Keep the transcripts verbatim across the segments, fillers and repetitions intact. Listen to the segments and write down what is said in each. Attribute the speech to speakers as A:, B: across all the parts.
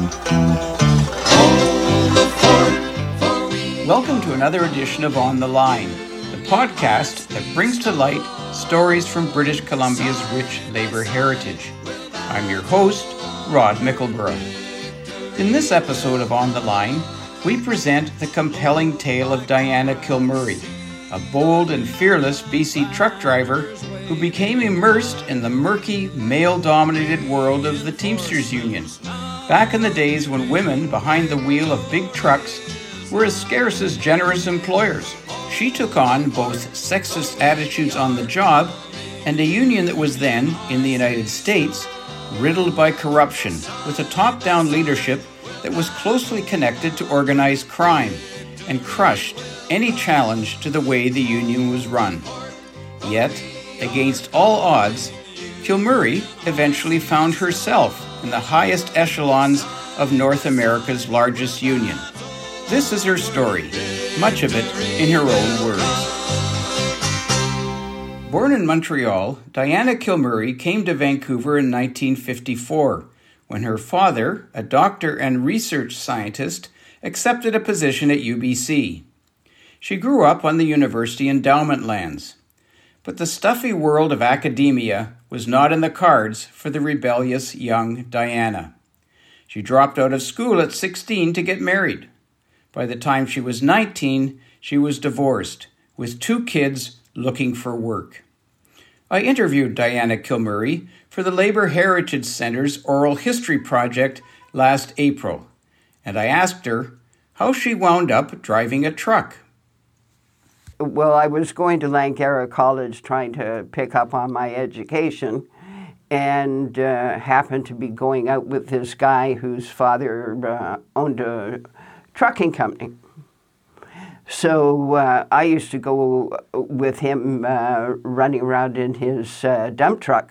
A: Welcome to another edition of On the Line, the podcast that brings to light stories from British Columbia's rich labour heritage. I'm your host, Rod Mickleborough. In this episode of On the Line, we present the compelling tale of Diana Kilmurray, a bold and fearless B C truck driver who became immersed in the murky, male-dominated world of the Teamsters Union, back in the days when women behind the wheel of big trucks were as scarce as generous employers. She took on both sexist attitudes on the job and a union that was then, in the United States, riddled by corruption, with a top-down leadership that was closely connected to organized crime and crushed any challenge to the way the union was run. Yet, against all odds, Kilmurray eventually found herself in the highest echelons of North America's largest union. This is her story, much of it in her own words. Born in Montreal, Diana Kilmurray came to Vancouver in nineteen fifty-four, when her father, a doctor and research scientist, accepted a position at U B C. She grew up on the university endowment lands, but the stuffy world of academia was not in the cards for the rebellious young Diana. She dropped out of school at sixteen to get married. By the time she was nineteen, she was divorced, with two kids looking for work. I interviewed Diana Kilmurray for the Labour Heritage Centre's Oral History Project last April, and I asked her how she wound up driving a truck.
B: Well, I was going to Langara College trying to pick up on my education, and uh, happened to be going out with this guy whose father uh, owned a trucking company. So uh, I used to go with him uh, running around in his uh, dump truck.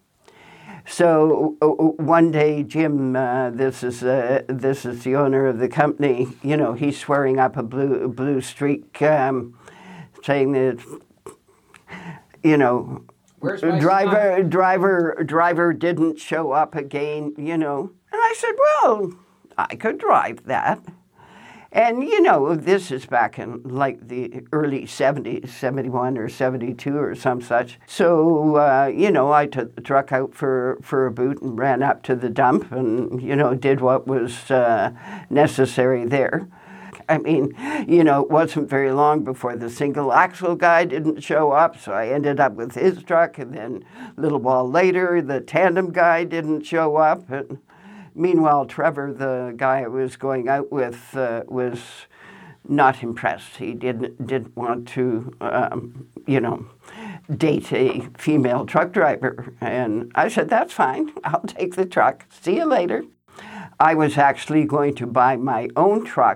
B: So uh, one day, Jim, uh, this is uh, this is the owner of the company. You know, he's swearing up a blue blue streak, um, saying that, you know, driver stuff? driver driver didn't show up again. You know, and I said, well, I could drive that. And, you know, this is back in like the early seventies, seventy-one or seventy-two or some such. So, uh, you know, I took the truck out for, for a boot and ran up to the dump and, you know, did what was uh, necessary there. I mean, you know, it wasn't very long before the single axle guy didn't show up, so I ended up with his truck. And then a little while later, the tandem guy didn't show up. And meanwhile, Trevor, the guy I was going out with, uh, was not impressed. He didn't didn't want to, um, you know, date a female truck driver. And I said, that's fine. I'll take the truck. See you later. I was actually going to buy my own truck,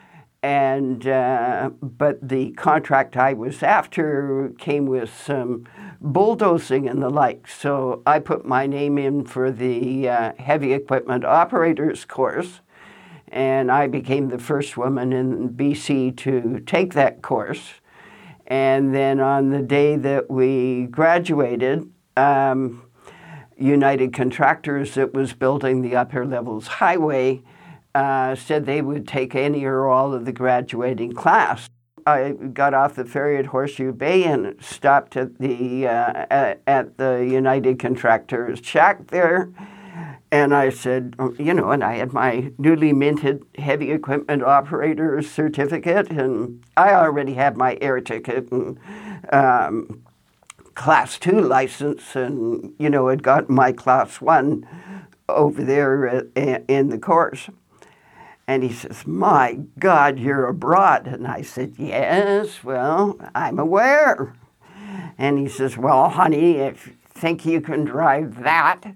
B: and uh, but the contract I was after came with some bulldozing and the like. So I put my name in for the uh, heavy equipment operators course, and I became the first woman in B C to take that course. And then on the day that we graduated, um, United Contractors that was building the Upper Levels Highway uh, said they would take any or all of the graduating class. I got off the ferry at Horseshoe Bay and stopped at the uh, at, at the United Contractors shack there, and I said, you know, and I had my newly minted heavy equipment operator certificate, and I already had my air ticket and um, class two license, and you know, had got my class one over there in the course. And he says, my God, you're abroad. And I said, yes, well, I'm aware. And he says, well, honey, if you think you can drive that.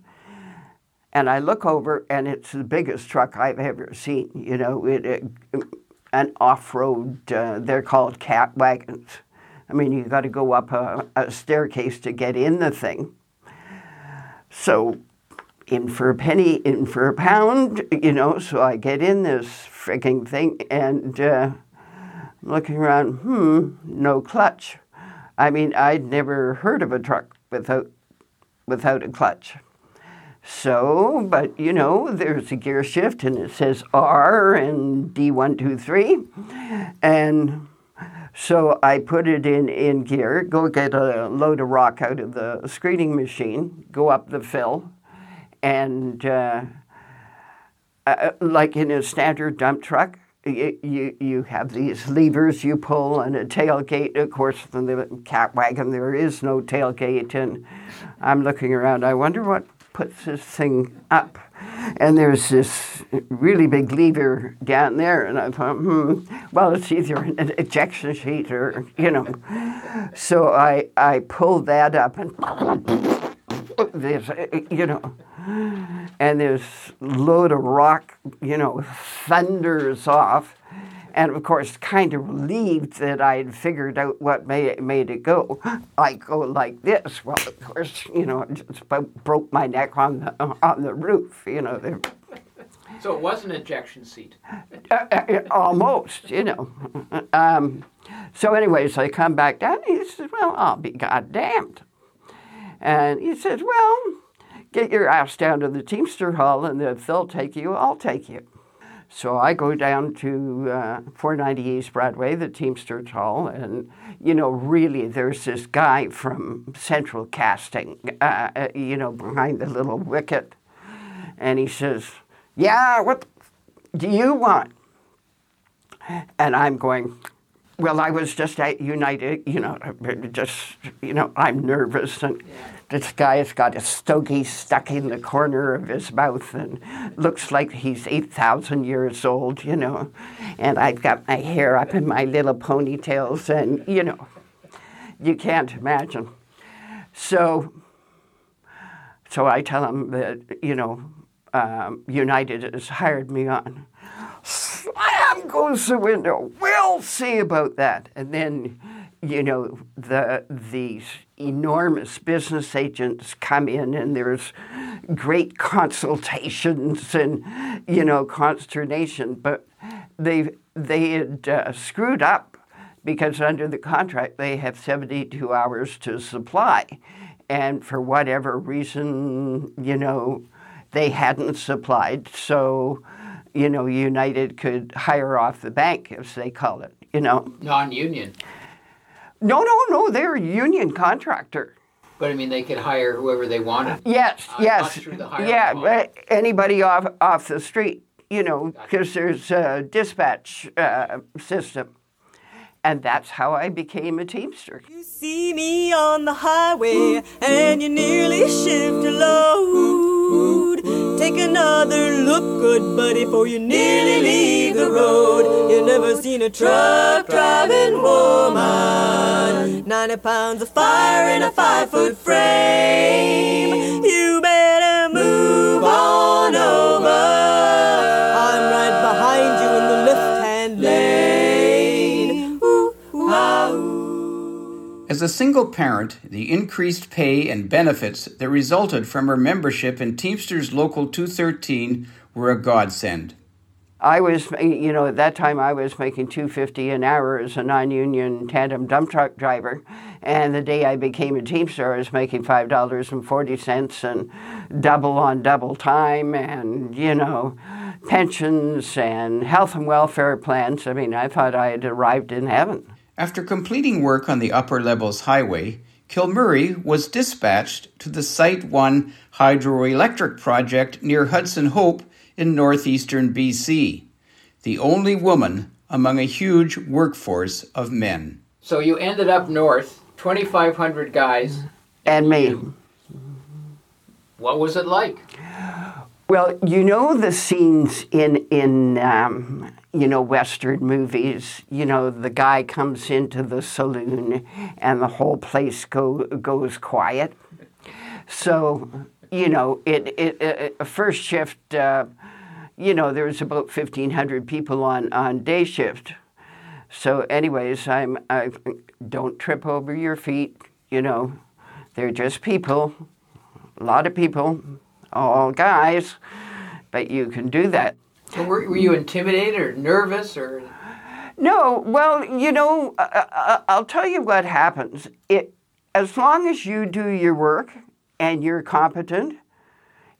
B: And I look over, and it's the biggest truck I've ever seen. You know, it, it an off-road, uh, they're called cat wagons. I mean, you got to go up a, a staircase to get in the thing. So in for a penny, in for a pound, you know, so I get in this frigging thing and uh, looking around, hmm, no clutch. I mean, I'd never heard of a truck without without a clutch. So, but you know, there's a gear shift and it says R and D one, two, three. And so I put it in, in gear, go get a load of rock out of the screening machine, go up the fill, and uh, uh, like in a standard dump truck, you, you, you have these levers you pull and a tailgate. Of course, in the cat wagon, there is no tailgate. And I'm looking around, I wonder what puts this thing up. And there's this really big lever down there. And I thought, hmm, well, it's either an ejection seat or, you know. So I, I pulled that up and this, you know, and this load of rock, you know, thunders off. And of course, kind of relieved that I'd figured out what made it, made it go. I go like this. Well, of course, you know, it just about broke my neck on the on the roof. You know.
A: So it was an ejection seat.
B: uh, uh, almost, you know. Um, so, anyways, I come back down. And he says, "Well, I'll be goddamned." And he says, "Well, get your ass down to the Teamster Hall, and if they'll take you, I'll take you." So I go down to uh, four ninety East Broadway, the Teamsters Hall, and, you know, really there's this guy from Central Casting, uh, you know, behind the little wicket. And he says, "Yeah, what do you want?" And I'm going, well, I was just at United, you know, just, you know, I'm nervous. And yeah. This guy's got a stogie stuck in the corner of his mouth and looks like he's eight thousand years old, you know. And I've got my hair up in my little ponytails and, you know, you can't imagine. So, so I tell him that, you know, um, United has hired me on. Slam goes the window. We'll see about that. And then, you know, the these enormous business agents come in and there's great consultations and, you know, consternation. But they they had uh, screwed up because under the contract they have seventy-two hours to supply. And for whatever reason, you know, they hadn't supplied. So, you know, United could hire off the bank, as they call it, you know.
A: Non-union.
B: No, no, no, they're a union contractor.
A: But, I mean, they could hire whoever they wanted.
B: Yes,
A: uh,
B: yes.
A: Not through the hiring
B: yeah,
A: model.
B: Anybody off, off the street, you know, because there's a dispatch uh, system. And that's how I became a Teamster.
C: You see me on the highway and you nearly shift a load. Take another look, good buddy, for you nearly leave the road. You never seen a truck driving woman. Ninety pounds of fire in a five-foot frame. You better move on over. I'm right behind you in the left-hand lane.
A: As a single parent, the increased pay and benefits that resulted from her membership in Teamsters Local two thirteen were a godsend.
B: I was, you know, at that time I was making two dollars and fifty cents an hour as a non-union tandem dump truck driver. And the day I became a Teamster, I was making five dollars and forty cents and double on double time and, you know, pensions and health and welfare plans. I mean, I thought I had arrived in heaven.
A: After completing work on the Upper Levels Highway, Kilmurray was dispatched to the Site one hydroelectric project near Hudson Hope in northeastern B C, the only woman among a huge workforce of men. So you ended up north, twenty-five hundred guys.
B: And me.
A: What was it like?
B: Well, you know the scenes in, in um, you know, Western movies, you know, the guy comes into the saloon and the whole place go, goes quiet. So, you know, it, it, it first shift, uh, you know, there was about fifteen hundred people on, on day shift. So anyways, I'm, I don't trip over your feet, you know, they're just people, a lot of people. All guys, but you can do that.
A: So were, were you intimidated or nervous or?
B: No, well, you know, uh, I'll tell you what happens. It, as long as you do your work and you're competent,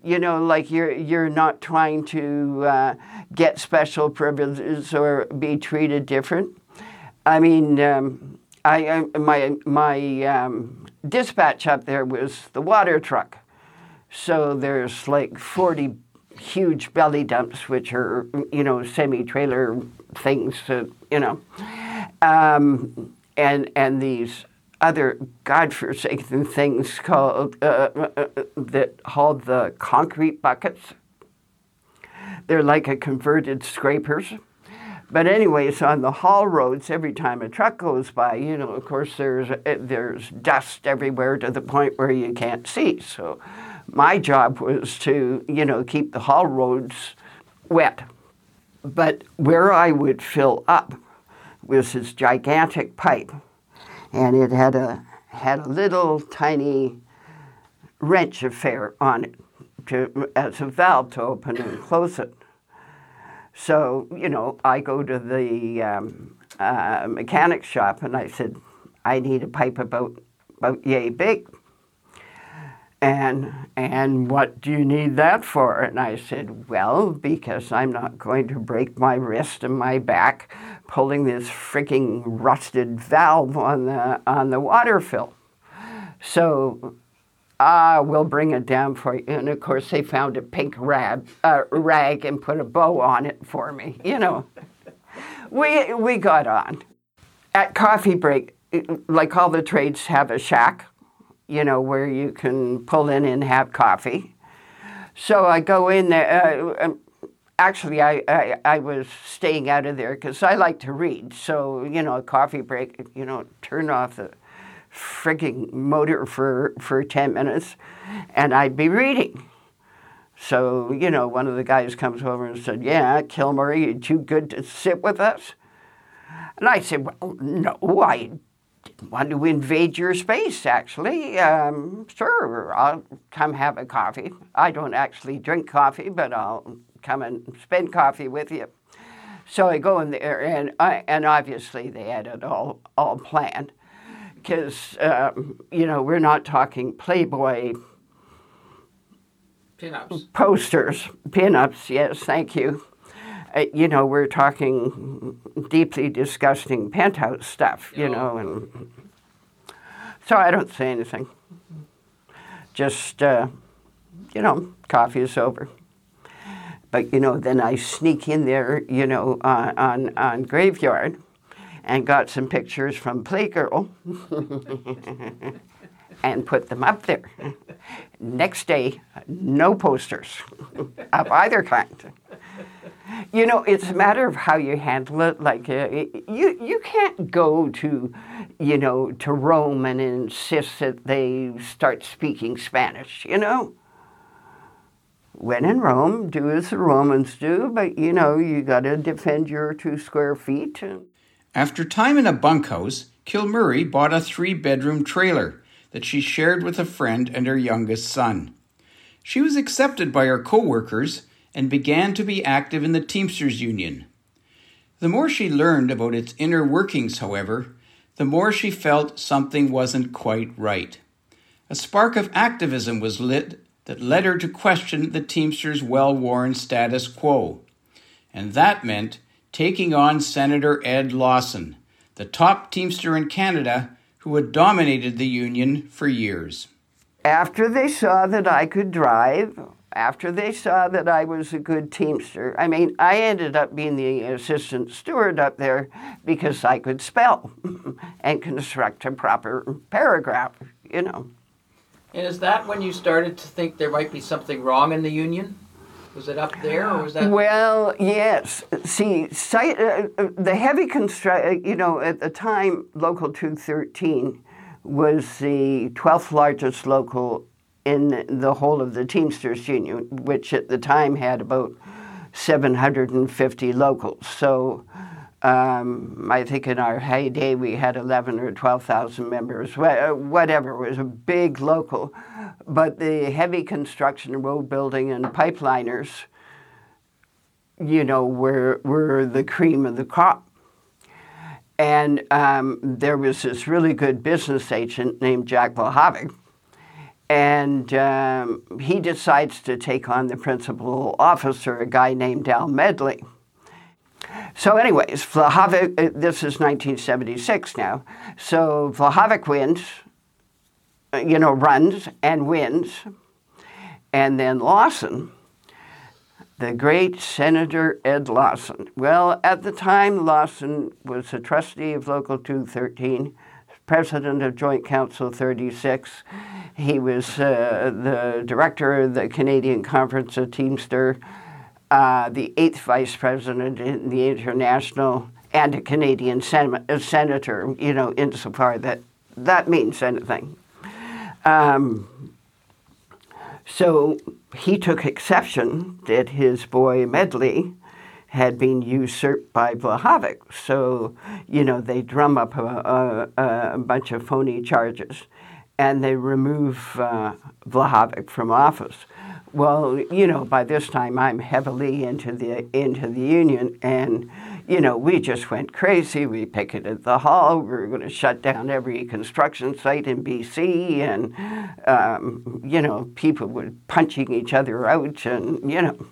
B: You know, like you're you're not trying to uh, get special privileges or be treated different. I mean, um, I, I my my um, dispatch up there was the water truck, so there's like forty huge belly dumps, which are, you know, semi-trailer things, uh, you know, um, and and these other godforsaken things called uh, uh, that hauled the concrete buckets. They're like a converted scrapers. But anyways, on the haul roads, every time a truck goes by, you know, of course, there's there's dust everywhere to the point where you can't see. So my job was to, you know, keep the haul roads wet. But where I would fill up was this gigantic pipe, and it had a had a little tiny wrench affair on it to, as a valve to open and close it. So, you know, I go to the um, uh, mechanic shop and I said, I need a pipe about about yay big. And and what do you need that for? And I said, well, because I'm not going to break my wrist and my back pulling this freaking rusted valve on the on the water fill. So ah, uh, we'll bring it down for you. And of course, they found a pink rag, uh, rag and put a bow on it for me. You know, we we got on. At coffee break, like all the trades have a shack, you know, where you can pull in and have coffee. So I go in there. Uh, actually, I, I, I was staying out of there because I like to read. So, you know, a coffee break, you know, turn off the frigging motor for, for ten minutes and I'd be reading. So, you know, one of the guys comes over and said, yeah, Kilmurray, you too good to sit with us? And I said, well, no, I didn't want to invade your space, actually. Um, sure, I'll come have a coffee. I don't actually drink coffee, but I'll come and spend coffee with you. So I go in there, and I, and obviously they had it all, all planned. Because, um, you know, we're not talking Playboy
A: Pin-ups. Posters.
B: Pin-ups, yes, thank you. Uh, you know, we're talking deeply disgusting penthouse stuff, you know, and so I don't say anything. Just, uh, you know, coffee is over. But, you know, then I sneak in there, you know, on, on, on Graveyard and got some pictures from Playgirl and put them up there. Next day, no posters of either kind. You know, it's a matter of how you handle it. Like, uh, you you can't go to, you know, to Rome and insist that they start speaking Spanish, you know? When in Rome, do as the Romans do, but, you know, you got to defend your two square feet.
A: After time in a bunkhouse, Kilmurray bought a three-bedroom trailer that she shared with a friend and her youngest son. She was accepted by her co-workers and began to be active in the Teamsters Union. The more she learned about its inner workings, however, the more she felt something wasn't quite right. A spark of activism was lit that led her to question the Teamsters' well-worn status quo. And that meant taking on Senator Ed Lawson, the top Teamster in Canada who had dominated the union for years.
B: After they saw that I could drive, after they saw that I was a good Teamster, I mean, I ended up being the assistant steward up there because I could spell and construct a proper paragraph, you know.
D: And is that when you started to think there might be something wrong in the union? Was it up there, or was that...
B: Well, yes. See, site, uh, the heavy construction, you know, at the time, Local two thirteen was the twelfth largest local in the whole of the Teamsters Union, which at the time had about seven hundred fifty locals. So um, I think in our heyday we had eleven or twelve thousand members, whatever. It was a big local. But the heavy construction, road building, and pipeliners, you know, were, were the cream of the crop. And um, there was this really good business agent named Jack Volhavik. And um, he decides to take on the principal officer, a guy named Al Medley. So anyways, Vlahovic, this is nineteen seventy-six now, so Vlahovic wins, you know, runs and wins, and then Lawson, the great Senator Ed Lawson. Well, at the time, Lawson was a trustee of Local two thirteen, president of Joint Council thirty-six. He was uh, the director of the Canadian Conference of Teamster, uh, the eighth vice president in the International, and a Canadian sen- a senator, you know, insofar that that means anything. Um, so he took exception that his boy Medley had been usurped by Vlahovic. So, you know, they drum up a, a, a bunch of phony charges and they remove uh, Vlahovic from office. Well, you know, by this time I'm heavily into the into the union, and, you know, we just went crazy. We picketed the hall. We were going to shut down every construction site in B C, and, um, you know, people were punching each other out, and, you know.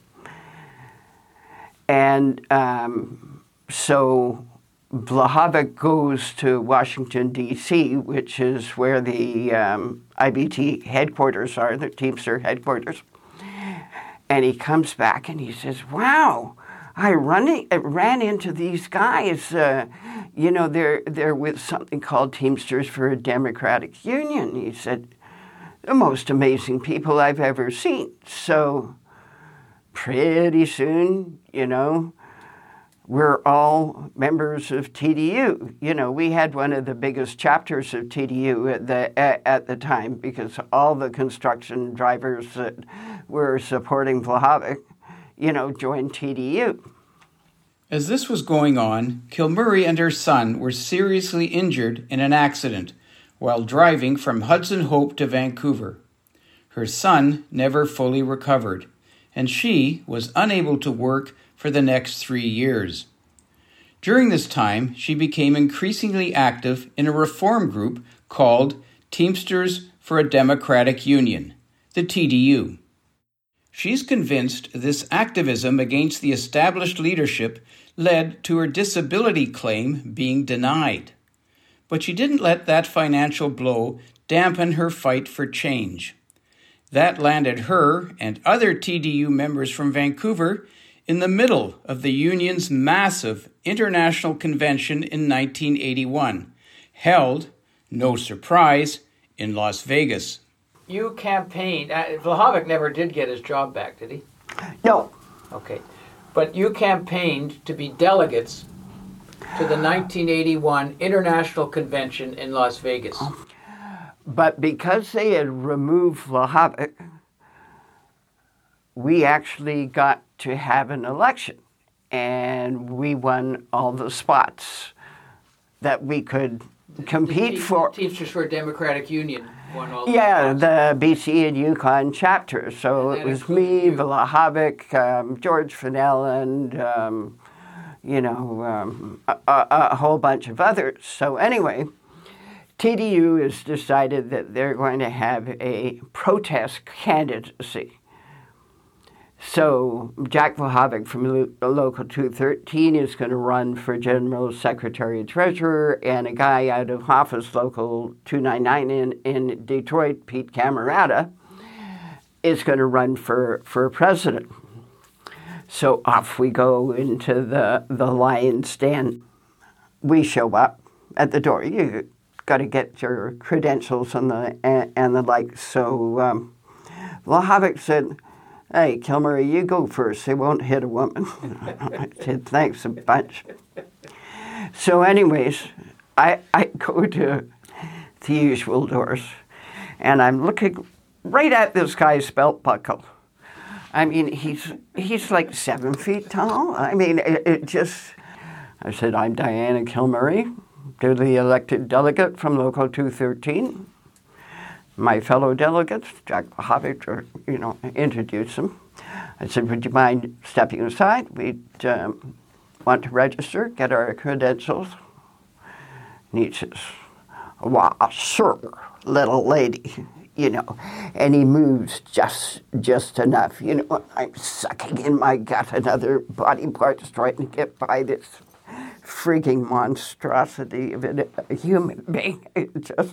B: And um, so Vlahovic goes to Washington, D C, which is where the um, I B T headquarters are, the Teamster headquarters. And he comes back and he says, wow, I, run, I ran into these guys. Uh, you know, they're, they're with something called Teamsters for a Democratic Union. He said, the most amazing people I've ever seen. So pretty soon, you know, we're all members of T D U. You know, we had one of the biggest chapters of T D U at the at, at the time, because all the construction drivers that were supporting Vlahovic, you know, joined T D U.
A: As this was going on, Kilmurray and her son were seriously injured in an accident while driving from Hudson Hope to Vancouver. Her son never fully recovered, and she was unable to work for the next three years. During this time, she became increasingly active in a reform group called Teamsters for a Democratic Union, the T D U. She's convinced this activism against the established leadership led to her disability claim being denied. But she didn't let that financial blow dampen her fight for change. That landed her and other T D U members from Vancouver in the middle of the union's massive international convention in nineteen eighty-one, held, no surprise, in Las Vegas.
D: You campaigned, uh, Vlahovic never did get his job back, did he?
B: No.
D: Okay. But you campaigned to be delegates to the nineteen eighty-one International Convention in Las Vegas.
B: But because they had removed Vlahovic, we actually got to have an election, and we won all the spots that we could compete
D: the,
B: for.
D: Teamsters for a Democratic Union won all the
B: Yeah,
D: spots.
B: the B C and Yukon chapter. So
D: And
B: it was me,
D: you.
B: Vlahovic, um, George Fennell, and, um, you know, um, a, a, a whole bunch of others. So anyway, T D U has decided that they're going to have a protest candidacy. So Jack Vlahovic from Lo- Local two thirteen is going to run for General Secretary Treasurer, and a guy out of Office Local two ninety-nine in, in Detroit, Pete Camerata, is going to run for, for president. So off we go into the, the lion's den. We show up at the door. You got to get your credentials and the, and, and the like. So um, Vlahovic said, hey, Kilmurray, you go first. They won't hit a woman. I said, thanks a bunch. So anyways, I, I go to the usual doors, and I'm looking right at this guy's belt buckle. I mean, he's he's like seven feet tall. I mean, it, it just... I said, I'm Diana Kilmurray, duly elected delegate from Local two thirteen. My fellow delegates, Jack Vlahovic, you know, introduced them. I said, would you mind stepping aside? We um, want to register, get our credentials. And he says, well, sure, little lady. you know, and he moves just just enough. You know, I'm sucking in my gut and other body parts trying to get by this freaking monstrosity of a, a human being. It's just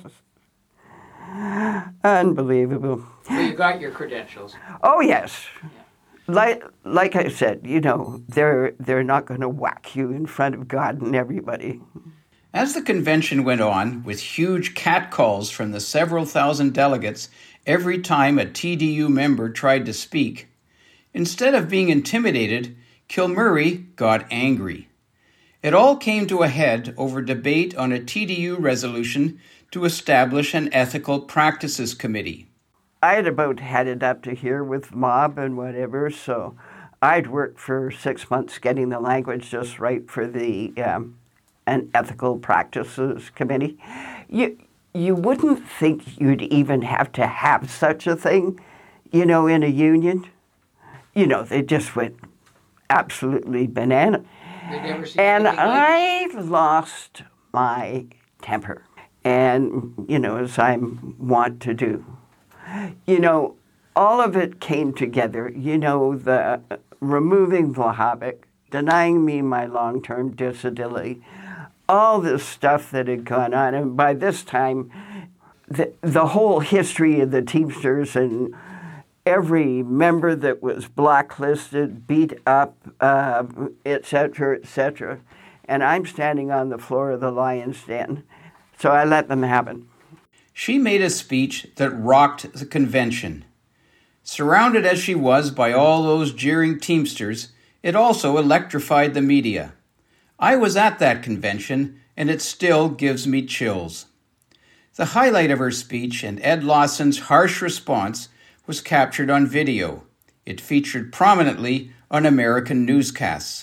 B: unbelievable.
D: Well, you got your credentials.
B: Oh, yes.
D: Yeah.
B: Like, like I said, you know, they're they're not going to whack you in front of God and everybody.
A: As the convention went on, with huge catcalls from the several thousand delegates every time a T D U member tried to speak, instead of being intimidated, Kilmurray got angry. It all came to a head over debate on a T D U resolution to establish an ethical practices committee.
B: I had about had it up to here with mob and whatever, so I'd worked for six months getting the language just right for the um, an ethical practices committee. You you wouldn't think you'd even have to have such a thing, you know, in a union. You know, they just went absolutely banana.
D: They'd never seen
B: And
D: anything like
B: I lost my temper, and you know, as I want to do. You know, all of it came together. You know, the removing Vlahovic, denying me my long-term disability, all this stuff that had gone on. And by this time, the, the whole history of the Teamsters and every member that was blacklisted, beat up, uh, et cetera, et cetera. And I'm standing on the floor of the Lion's Den. So I let them have it.
A: She made a speech that rocked the convention. Surrounded as she was by all those jeering Teamsters, it also electrified the media. I was at that convention, and it still gives me chills. The highlight of her speech and Ed Lawson's harsh response was captured on video. It featured prominently on American newscasts.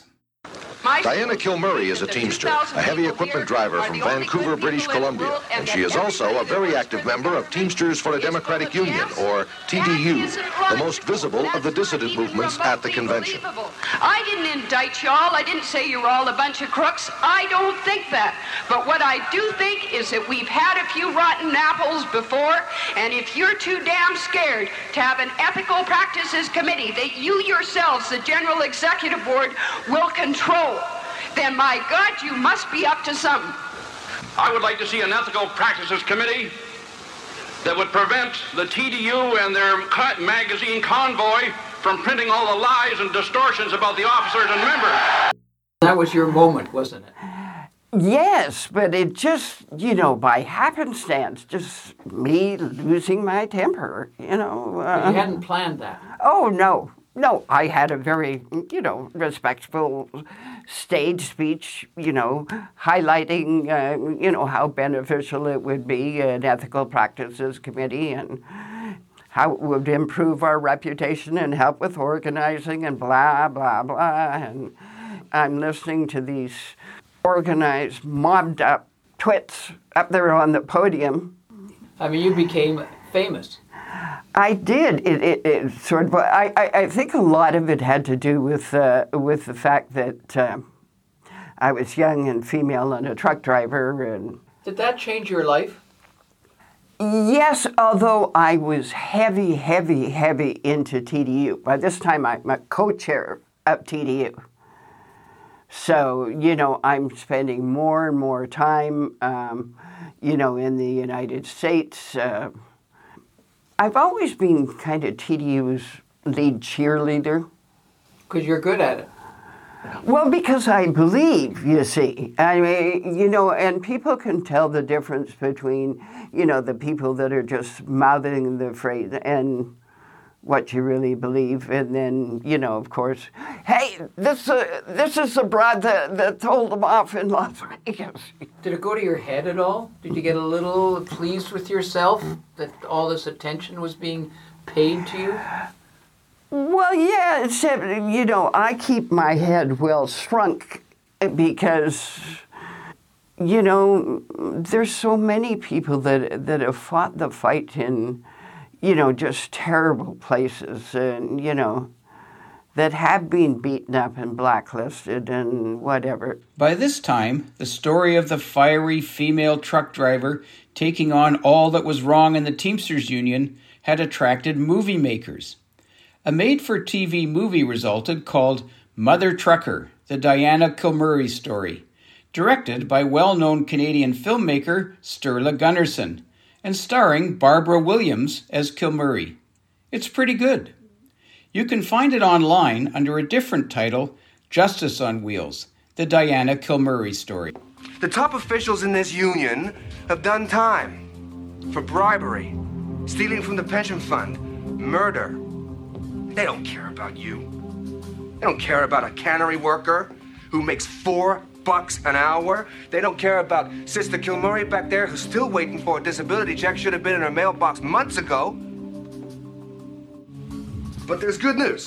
E: Diana Kilmurray is a Teamster, a heavy equipment driver from Vancouver, British Columbia, and she is also a very active member of Teamsters for a Democratic Union, or T D U, the most visible of the dissident movements at the convention.
F: I didn't indict y'all. I didn't say you're all a bunch of crooks. I don't think that. But what I do think is that we've had a few rotten apples before, and if you're too damn scared to have an ethical practices committee that you yourselves, the General Executive Board, will control, then my God, you must be up to something.
G: I would like to see an ethical practices committee that would prevent the T D U and their magazine Convoy from printing all the lies and distortions about the officers and members.
D: That was your moment, wasn't it?
B: Yes, but it just, you know, by happenstance, just me losing my temper, you know. Uh,
D: You hadn't planned that.
B: Oh, no. No, I had a very, you know, respectful stage speech, you know, highlighting, uh, you know, how beneficial it would be, an ethical practices committee, and how it would improve our reputation and help with organizing and blah, blah, blah. And I'm listening to these organized, mobbed up twits up there on the podium.
D: I mean, you became famous.
B: I did. It, it, it sort of. I, I, I think a lot of it had to do with uh, with the fact that uh, I was young and female and a truck driver. And
D: Did that change your life?
B: yes, although I was heavy, heavy, heavy into T D U. By this time, I'm a co-chair of T D U. So you know, I'm spending more and more time, um, you know, in the United States. Uh, I've always been kind of T D U's lead cheerleader.
D: Because you're good at it.
B: Well, because I believe, you see. I mean, you know, and people can tell the difference between, you know, the people that are just mouthing the phrase and what you really believe. And then, you know, of course, hey, this uh, this is the broad that, that told them off in Las Vegas.
D: Did it go to your head at all? Did you get a little pleased with yourself that all this attention was being paid to you?
B: Well, yeah, except, you know, I keep my head well shrunk because, you know, there's so many people that that have fought the fight in, you know, just terrible places and, you know, that have been beaten up and blacklisted and whatever.
A: By this time, the story of the fiery female truck driver taking on all that was wrong in the Teamsters Union had attracted movie makers. A made-for-T V movie resulted called Mother Trucker, the Diana Kilmurray story, directed by well-known Canadian filmmaker Sturla Gunnarsson, and starring Barbara Williams as Kilmurray. It's pretty good. You can find it online under a different title, Justice on Wheels, the Diana Kilmurray story.
H: The top officials in this union have done time for bribery, stealing from the pension fund, murder. They don't care about you. They don't care about a cannery worker who makes four bucks an hour. They don't care about Sister Kilmurray back there who's still waiting for a disability check. Should have been in her mailbox months ago. But there's good news.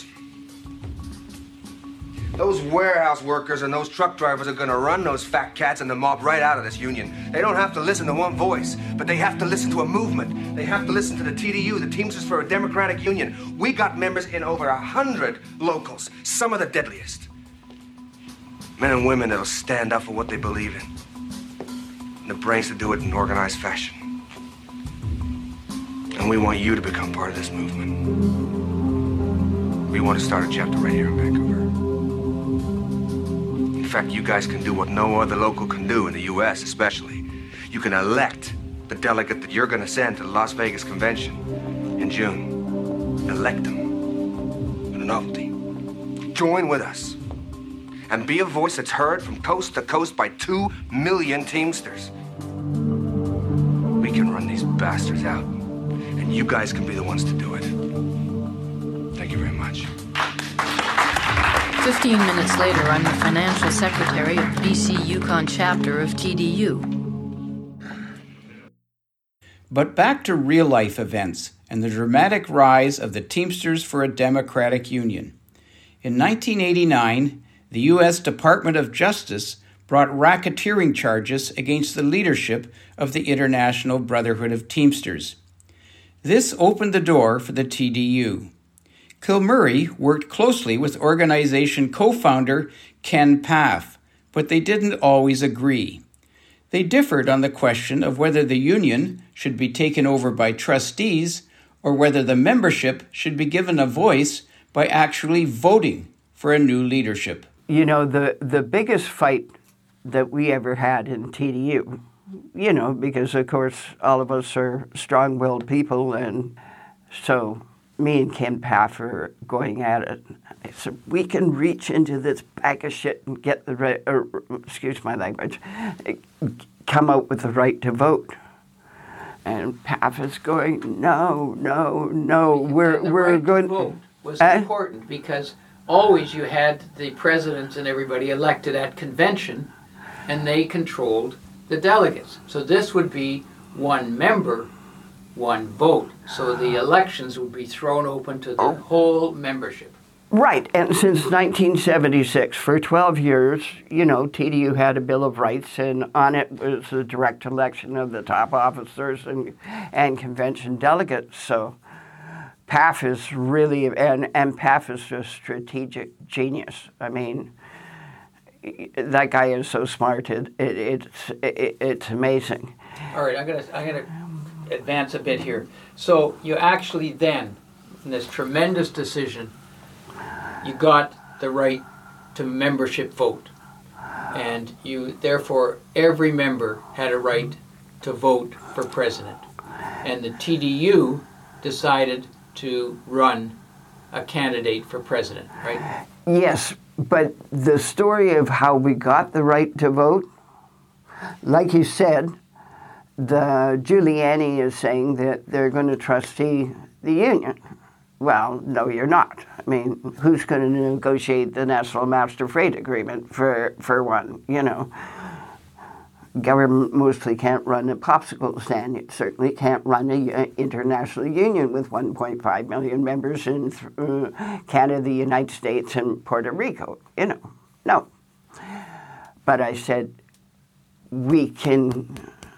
H: Those warehouse workers and those truck drivers are gonna run those fat cats and the mob right out of this union. They don't have to listen to one voice, but they have to listen to a movement. They have to listen to the T D U, the Teamsters for a Democratic Union. We got members in over a hundred locals, some of the deadliest. Men and women that'll stand up for what they believe in. And the brains to do it in organized fashion. And we want you to become part of this movement. We want to start a chapter right here in Vancouver. In fact, you guys can do what no other local can do in the U S especially. You can elect the delegate that you're going to send to the Las Vegas convention in June. Elect them. What a novelty. Join with us and be a voice that's heard from coast to coast by two million Teamsters. We can run these bastards out, and you guys can be the ones to do it. Thank you very much.
I: Fifteen minutes later, I'm the financial secretary of the B C Yukon chapter of T D U.
A: But back to real-life events and the dramatic rise of the Teamsters for a Democratic Union. In nineteen eighty-nine, the U S Department of Justice brought racketeering charges against the leadership of the International Brotherhood of Teamsters. This opened the door for the T D U. Kilmurray worked closely with organization co-founder Ken Paff, but they didn't always agree. They differed on the question of whether the union should be taken over by trustees or whether the membership should be given a voice by actually voting for a new leadership.
B: You know, the, the biggest fight that we ever had in T D U, you know, because, of course, all of us are strong-willed people, and so me and Ken Paff are going at it. I said, we can reach into this bag of shit and get the right, or, excuse my language, come out with the right to vote. And Paff is going, no, no, no, we're,
D: the
B: we're
D: right
B: going...
D: to vote was
B: uh,
D: important because always you had the presidents and everybody elected at convention, and they controlled the delegates. So this would be one member, one vote. So the elections would be thrown open to the
B: Oh.
D: whole membership.
B: Right, and since nineteen seventy-six, for twelve years, you know, T D U had a Bill of Rights, and on it was the direct election of the top officers and, and convention delegates. So Paff is really, and, and Paff is a strategic genius. I mean, that guy is so smart, it, it, it's, it, it's amazing.
D: All right, I'm gonna I'm gonna advance a bit here. So you actually then, in this tremendous decision, you got the right to membership vote, and you therefore every member had a right to vote for president, and the T D U decided to run a candidate for president, right?
B: Yes, but the story of how we got the right to vote, like you said, the Giuliani is saying that they're going to trustee the union. Well, no, you're not. I mean, who's going to negotiate the National Master Freight Agreement for, for one, you know? Government mostly can't run a popsicle stand. It certainly can't run an international union with one point five million members in uh, Canada, the United States, and Puerto Rico. You know, no. But I said, we can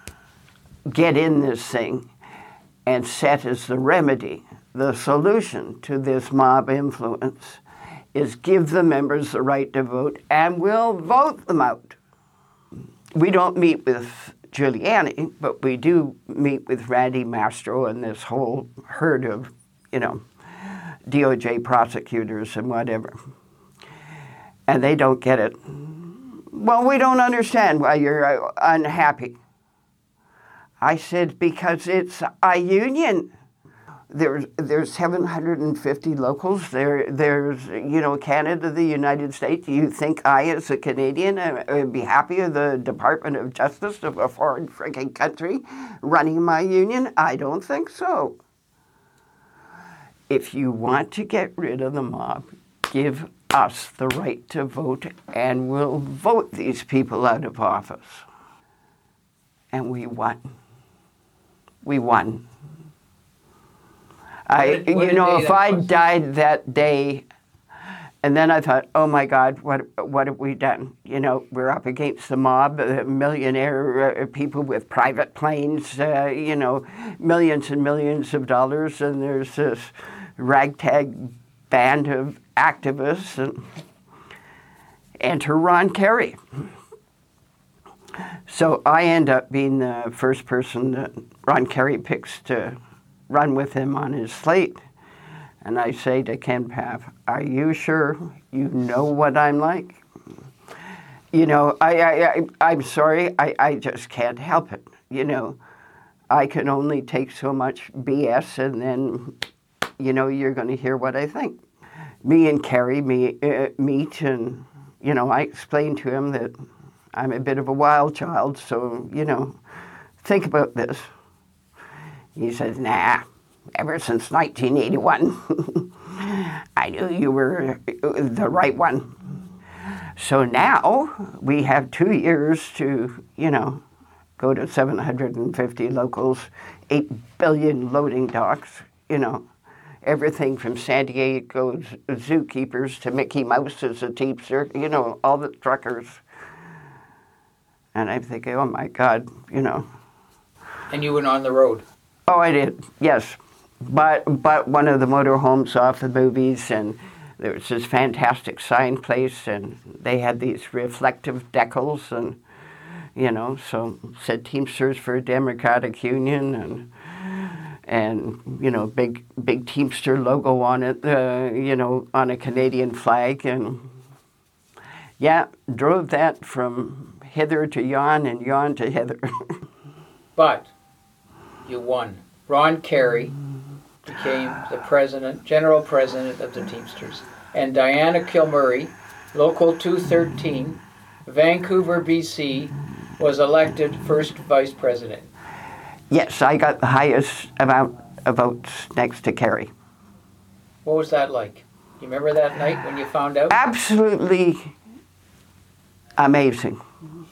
B: get in this thing and set as the remedy, the solution to this mob influence is give the members the right to vote, and we'll vote them out. We don't meet with Giuliani, but we do meet with Randy Mastro and this whole herd of, you know, D O J prosecutors and whatever. And they don't get it. Well, we don't understand why you're unhappy. I said, because it's a union. There's there's seven hundred fifty locals. There there's you know Canada, the United States. Do you think I, as a Canadian, would be happy with the Department of Justice of a foreign freaking country running my union? I don't think so. If you want to get rid of the mob, give us the right to vote, and we'll vote these people out of office. And we won. We won. I,
D: did,
B: you know, if I
D: was?
B: died that day, and then I thought, oh my God, what what have we done? You know, we're up against the mob, uh, millionaire uh, people with private planes, uh, you know, millions and millions of dollars, and there's this ragtag band of activists, and enter Ron Carey. So I end up being the first person that Ron Carey picks to run with him on his slate. And I say to Ken Paff, are you sure you know what I'm like? You know, I, I, I, I'm sorry, I, I just can't help it. You know, I can only take so much B S, and then, you know, you're going to hear what I think. Me and Carey me, uh, meet, and, you know, I explain to him that I'm a bit of a wild child, so, you know, think about this. He says, nah, ever since nineteen eighty-one, I knew you were the right one. So now we have two years to, you know, go to seven hundred fifty locals, eight billion loading docks, you know, everything from San Diego's zookeepers to Mickey Mouse as a teamster, you know, all the truckers. And I'm thinking, oh my God, you know.
D: And you went on the road?
B: Oh, I did, yes. But but one of the motorhomes off the movies, and there was this fantastic sign place, and they had these reflective decals, and, you know, so said Teamsters for a Democratic Union, and, and you know, big big Teamster logo on it, uh, you know, on a Canadian flag, and, yeah, drove that from hither to yon and yon to hither.
D: But you won. Ron Carey became the president, general president of the Teamsters. And Diana Kilmurray, Local two thirteen, Vancouver, B C, was elected first vice president.
B: Yes, I got the highest amount of votes next to Carey.
D: What was that like? You remember that night when you found out?
B: Absolutely amazing.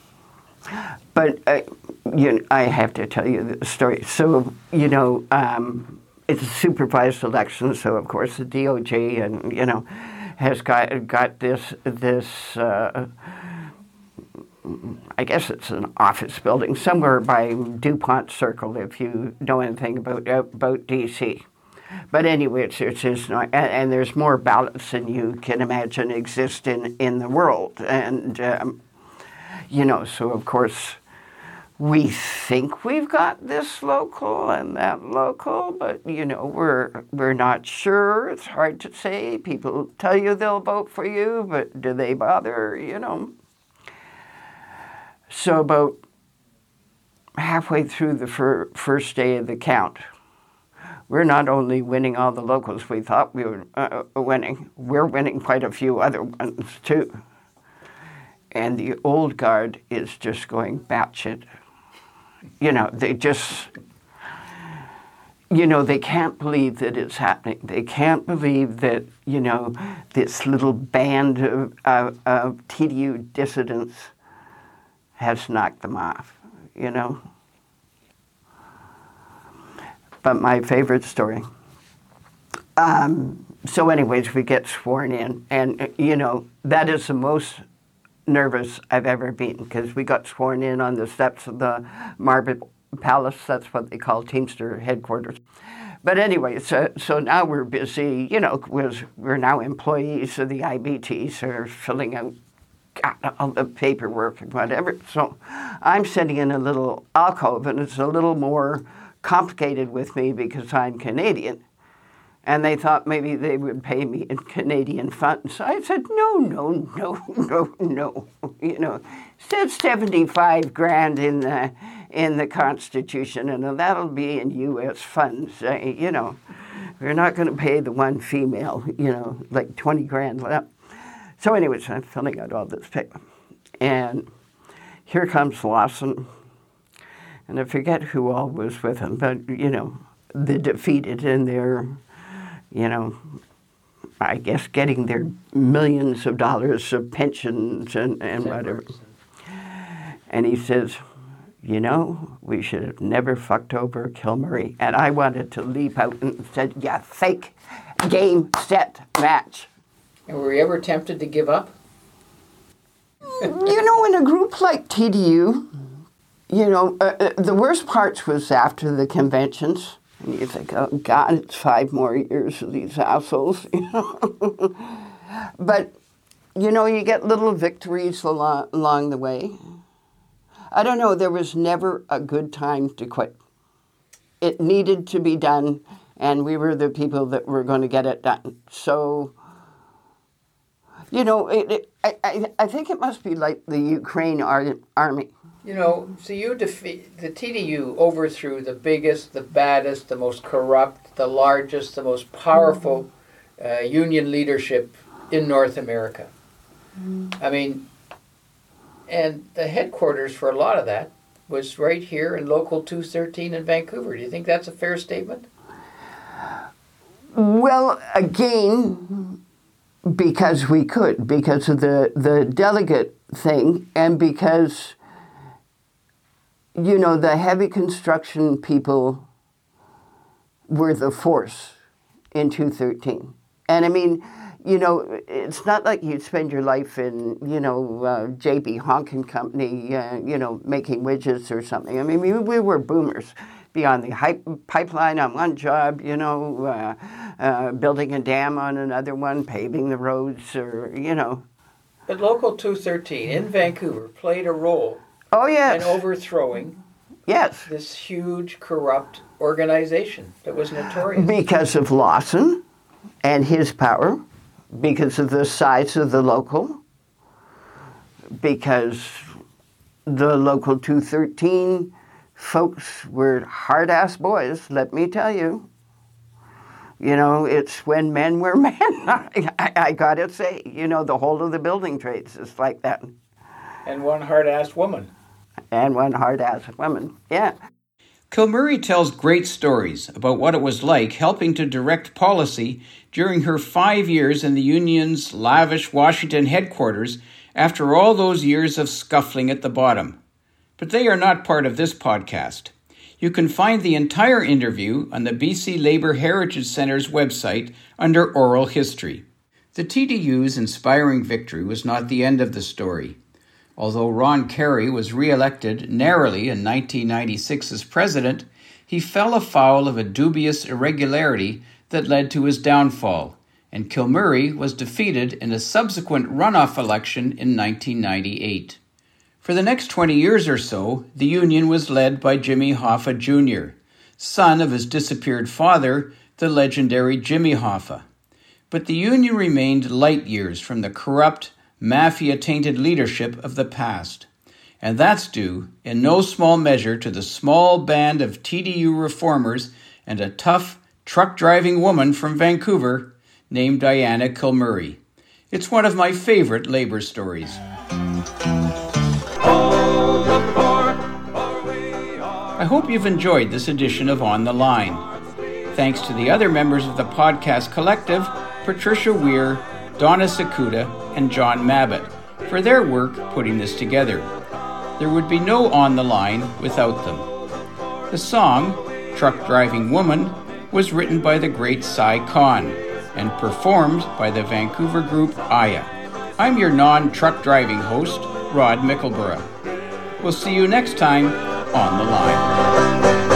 B: But uh, you know, I have to tell you the story. So, you know, um, it's a supervised election, so of course the D O J and, you know, has got got this this. Uh, I guess it's an office building somewhere by DuPont Circle, if you know anything about about D C. But anyway, it's, it's, it's not, and, and there's more ballots than you can imagine exist in, in the world. And, um, you know, so of course, we think we've got this local and that local, but, you know, we're we're not sure. It's hard to say. People tell you they'll vote for you, but do they bother, you know? So about halfway through the fir- first day of the count, we're not only winning all the locals we thought we were uh, winning, we're winning quite a few other ones too. And the old guard is just going batshit. You know, they just, you know, they can't believe that it's happening. They can't believe that, you know, this little band of, of, of T D U dissidents has knocked them off, you know. But my favorite story. Um, so anyways, we get sworn in, and, you know, that is the most nervous I've ever been, because we got sworn in on the steps of the Marble Palace. That's what they call Teamster headquarters. But anyway, so, so now we're busy, you know, we're, we're now employees of the I B T, so we're filling out got all the paperwork and whatever. So I'm sitting in a little alcove, and it's a little more complicated with me because I'm Canadian. And they thought maybe they would pay me in Canadian funds. So I said, no, no, no, no, no. You know, it says seventy-five grand in the, in the Constitution, and that'll be in U S funds. Uh, you know, we're not going to pay the one female, you know, like twenty grand left. So anyways, I'm filling out all this paper. And here comes Lawson. And I forget who all was with him, but, you know, the defeated and their... you know, I guess getting their millions of dollars of pensions and, and whatever. And he says, you know, we should have never fucked over Kilmurray. And I wanted to leap out and said, yeah, fake, game, set, match.
D: And were you ever tempted to give up?
B: You know, in a group like T D U, you know, uh, the worst parts was after the conventions. And you think, oh, God, it's five more years of these assholes, you know. But, you know, you get little victories along, along the way. I don't know, there was never a good time to quit. It needed to be done, and we were the people that were going to get it done. So, you know, it, it, I, I, I think it must be like the Ukraine ar- army.
D: You know, so you defeat, the T D U overthrew the biggest, the baddest, the most corrupt, the largest, the most powerful uh, union leadership in North America. Mm. I mean, and the headquarters for a lot of that was right here in Local two thirteen in Vancouver. Do you think that's a fair statement?
B: Well, again, because we could, because of the, the delegate thing, and because... you know, the heavy construction people were the force in two thirteen. And I mean, you know, it's not like you'd spend your life in, you know, uh, J B Honkin Company, uh, you know, making widgets or something. I mean, we, we were boomers. Be on the hy- pipeline on one job, you know, uh, uh, building a dam on another one, paving the roads, or, you know.
D: But Local two thirteen in Vancouver played a role.
B: Oh, yes.
D: And overthrowing
B: yes.
D: this huge, corrupt organization that was notorious.
B: Because of Lawson and his power, because of the size of the local, because the Local two thirteen folks were hard-ass boys, let me tell you. You know, it's when men were men, I, I, I gotta say. You know, the whole of the building trades is like that.
D: And one hard-ass woman.
B: And one hard-ass woman, yeah.
A: Kilmurray tells great stories about what it was like helping to direct policy during her five years in the union's lavish Washington headquarters after all those years of scuffling at the bottom. But they are not part of this podcast. You can find the entire interview on the B C Labour Heritage Centre's website under Oral History. The T D U's inspiring victory was not the end of the story. Although Ron Carey was re-elected narrowly in nineteen ninety-six as president, he fell afoul of a dubious irregularity that led to his downfall, and Kilmurray was defeated in a subsequent runoff election in nineteen ninety-eight. For the next twenty years or so, the Union was led by Jimmy Hoffa Junior, son of his disappeared father, the legendary Jimmy Hoffa. But the Union remained light years from the corrupt, mafia-tainted leadership of the past. And that's due, in no small measure, to the small band of T D U reformers and a tough, truck-driving woman from Vancouver named Diana Kilmurray. It's one of my favorite labor stories. I hope you've enjoyed this edition of On the Line. Thanks to the other members of the podcast collective, Patricia Weir, Donna Sakuda, and John Mabbitt, for their work putting this together. There would be no On the Line without them. The song, Truck Driving Woman, was written by the great Cy Khan and performed by the Vancouver group Aya. I'm your non-truck driving host, Rod Mickleborough. We'll see you next time on The Line.